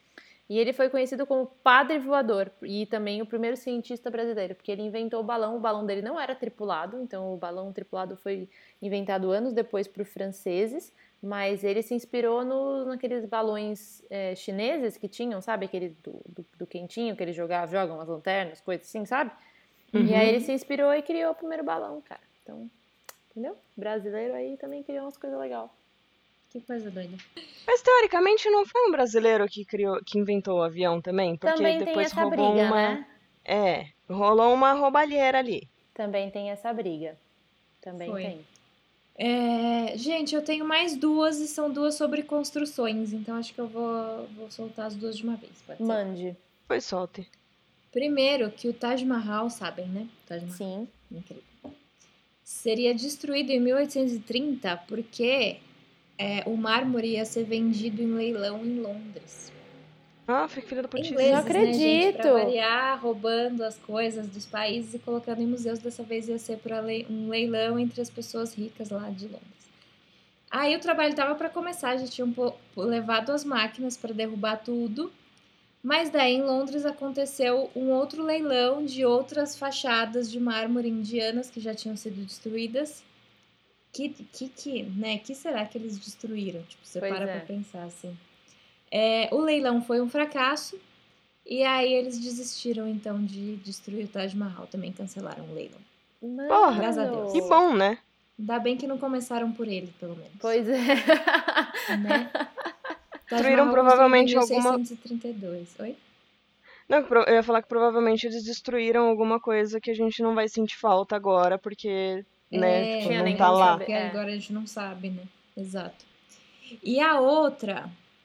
E ele foi conhecido como Padre Voador e também o primeiro cientista brasileiro, porque ele inventou o balão. O balão dele não era tripulado, então o balão tripulado foi inventado anos depois por franceses, mas ele se inspirou no, naqueles balões é, chineses que tinham, sabe? Aquele do, do, do quentinho que eles jogavam, jogam as lanternas, coisas assim, sabe? Uhum. E aí ele se inspirou e criou o primeiro balão, cara. Então, entendeu? Brasileiro aí também criou umas coisas legais. Que coisa doida. Mas teoricamente não foi um brasileiro que criou, que inventou o avião também? Porque também depois tem essa roubou briga, uma. né? É, rolou uma roubalheira ali. Também tem essa briga. Também Foi. tem. É, gente, eu tenho mais duas e são duas sobre construções, então acho que eu vou, vou soltar as duas de uma vez. Pode ser? Mande. Foi, solte. Primeiro, que o Taj Mahal, sabem, né? Taj Mahal. Sim. Incrível. Seria destruído em mil oitocentos e trinta porque é, o mármore ia ser vendido em leilão em Londres. Ah, foi filha da putice. Ingleses, Não acredito. Né, gente, pra variar, roubando as coisas dos países e colocando em museus. Dessa vez ia ser para um leilão entre as pessoas ricas lá de Londres. Aí o trabalho estava para começar, já tinham levado as máquinas para derrubar tudo. Mas daí em Londres aconteceu um outro leilão de outras fachadas de mármore indianas que já tinham sido destruídas. Que, que, que, né, que será que eles destruíram? Tipo, você Pois para é. pra pensar assim. É, o leilão foi um fracasso e aí eles desistiram então de destruir o Taj Mahal, também cancelaram o leilão. Mano. Porra, Graças a Deus. que bom, né? Ainda bem que não começaram por ele, pelo menos. Pois é. Né? Taj Destruíram Mahal provavelmente construído em alguma- mil seiscentos e trinta e dois. Oi? Não, pro- eu ia falar que provavelmente eles destruíram alguma coisa que a gente não vai sentir falta agora, porque, né, É, tipo, tinha não nem tá como lá. saber. Porque É. agora a gente não sabe, né? Exato. E a outra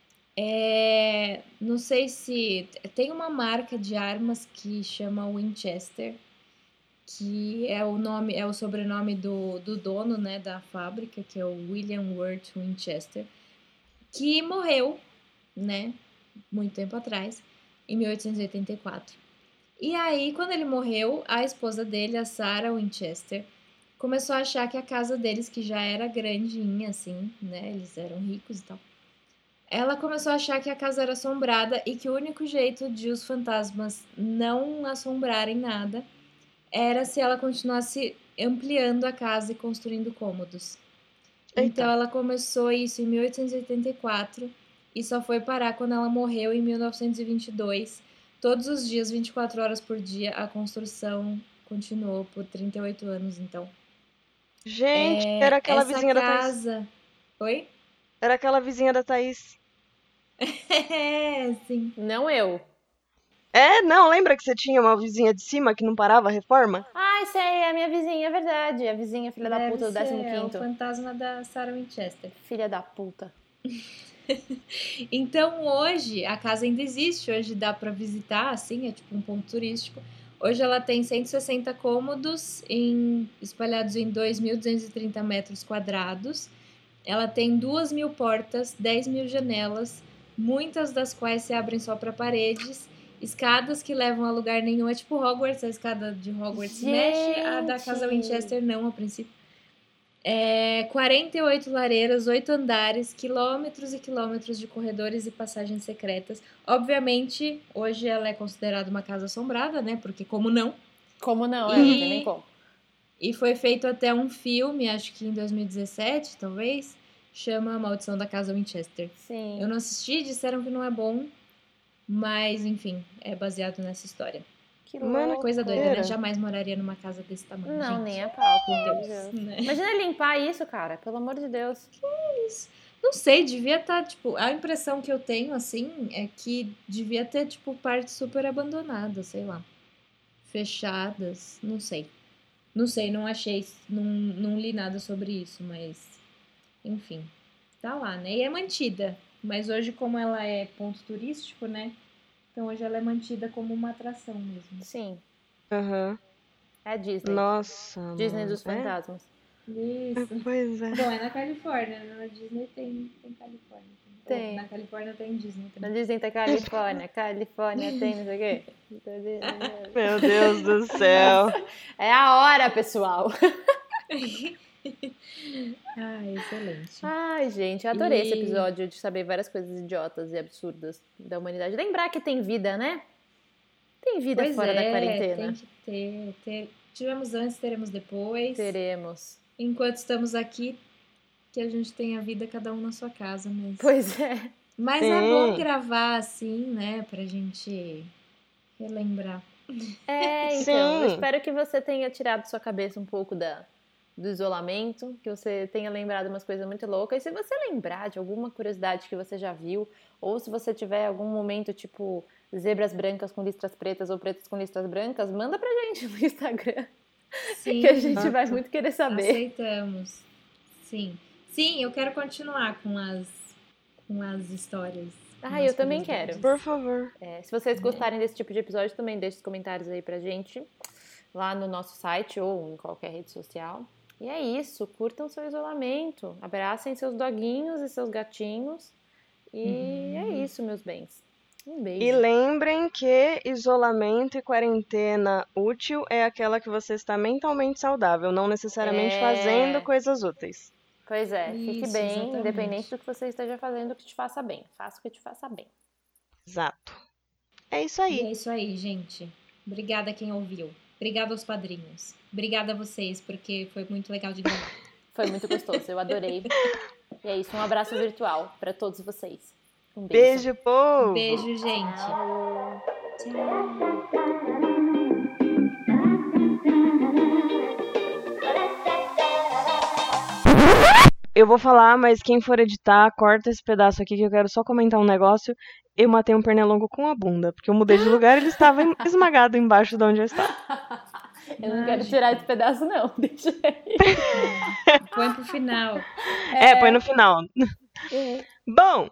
é, não sei se tem uma marca de armas que chama Winchester, que é o nome, é o sobrenome do, do dono, né, da fábrica, que é o William Worth Winchester, que morreu, né, muito tempo atrás, em mil oitocentos e oitenta e quatro. E aí, quando ele morreu, a esposa dele, a Sarah Winchester, começou a achar que a casa deles, que já era grandinha, assim, né, eles eram ricos e tal, ela começou a achar que a casa era assombrada e que o único jeito de os fantasmas não assombrarem nada era se ela continuasse ampliando a casa e construindo cômodos. Eita. Então ela começou isso em mil oitocentos e oitenta e quatro e só foi parar quando ela morreu em mil novecentos e vinte e dois. Todos os dias, vinte e quatro horas por dia, a construção continuou por trinta e oito anos, então. Gente, É, era aquela essa vizinha da Thaís. casa... Oi? Era aquela vizinha da Thaís. É, sim. Não eu. É, não, lembra que você tinha uma vizinha de cima que não parava a reforma? Ai, sei, é a minha vizinha, é verdade. A vizinha, filha da Deve puta do ser, décimo é o quinto. fantasma da Sarah Winchester. Filha da puta. Então hoje a casa ainda existe, hoje dá para visitar, assim, é tipo um ponto turístico. Hoje ela tem cento e sessenta cômodos em, espalhados em dois mil duzentos e trinta metros quadrados. Ela tem duas mil portas, dez mil janelas, muitas das quais se abrem só para paredes, escadas que levam a lugar nenhum. É tipo Hogwarts, a escada de Hogwarts se mexe, a da casa Gente! Winchester não, a princípio. É, quarenta e oito lareiras, oito andares, quilômetros e quilômetros de corredores e passagens secretas. Obviamente, hoje ela é considerada uma casa assombrada, né? Porque como não? Como não? É, E- não tem nem como. E foi feito até um filme, acho que em dois mil e dezessete, talvez, chama A Maldição da Casa Winchester. Sim. Eu não assisti, disseram que não é bom, mas enfim, é baseado nessa história. Que Mano, louco. Coisa doida, né? Doideira. Jamais moraria numa casa desse tamanho. Não, gente. nem a pau, pelo amor de Deus, Deus. né? Imagina limpar isso, cara. Pelo amor de Deus. Não sei, devia estar, tipo, a impressão que eu tenho, assim, é que devia ter, tipo, partes super abandonadas, sei lá. Fechadas, não sei. Não sei, não achei, não, não li nada sobre isso, mas, enfim, tá lá, né? E é mantida, mas hoje, como ela é ponto turístico, né? Então hoje ela é mantida como uma atração mesmo. Sim. Aham. É Disney. Nossa, Disney mano. dos É? fantasmas. Isso. Pois é. Bom, é na Califórnia, né? Na Disney tem, tem Califórnia. Tem. Ou na Califórnia tem Disney Na também. Disney tem Califórnia. Califórnia tem não sei o quê. Meu Deus do céu. É a hora, pessoal. Ah, excelente. Ai, gente, adorei esse E- episódio de saber várias coisas idiotas e absurdas da humanidade. Lembrar que tem vida, né? Tem vida Pois fora da é, quarentena. tem que ter, ter. Tivemos antes, teremos depois. Teremos. Enquanto estamos aqui, que a gente tenha vida cada um na sua casa, mas. Pois é. Mas Sim. é bom gravar assim, né? Pra gente relembrar. É, então, eu Sim. espero que você tenha tirado sua cabeça um pouco da, do isolamento, que você tenha lembrado umas coisas muito loucas. E se você lembrar de alguma curiosidade que você já viu, ou se você tiver algum momento tipo zebras brancas com listras pretas ou pretas com listras brancas, manda pra gente no Instagram, Sim, que a gente Exato. vai muito querer saber. aceitamos. Sim. Sim, eu quero continuar com as, com as histórias. com Ah, as eu também curiosidades. quero. Por favor. É, se vocês gostarem desse tipo de episódio, também deixe os comentários aí pra gente, lá no nosso site ou em qualquer rede social. E é isso, curtam seu isolamento, abracem seus doguinhos e seus gatinhos. E é isso, meus bens. Um beijo. E lembrem que isolamento e quarentena útil é aquela que você está mentalmente saudável, não necessariamente É. fazendo coisas úteis. Pois é, fique Isso, bem, exatamente. independente do que você esteja fazendo, que te faça bem. Faça o que te faça bem. Exato. É isso E aí. é isso aí, gente. Obrigada a quem ouviu. Obrigada aos padrinhos. Obrigada a vocês, porque foi muito legal de gravar. Foi muito gostoso, eu adorei. E é isso, um abraço virtual pra todos vocês. Um beijo. Beijo, povo! Beijo, gente. Tchau. Tchau. Eu vou falar, mas quem for editar, corta esse pedaço aqui que eu quero só comentar um negócio. Eu matei um pernilongo com a bunda, porque eu mudei de lugar e ele estava em- esmagado embaixo de onde eu estava. Eu não quero Mágico. tirar esse pedaço, não. Deixa aí. Põe pro final. É, põe no final. Bom,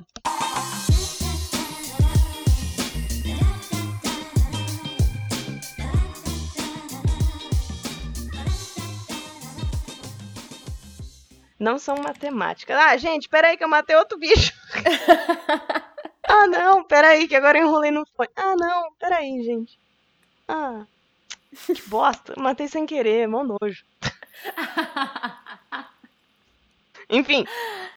não são matemáticas. Ah, gente, peraí que eu matei outro bicho. Ah, não, peraí que agora eu enrolei no fone. Ah, não, peraí, gente. Ah, que bosta. Matei sem querer, mó nojo. Enfim,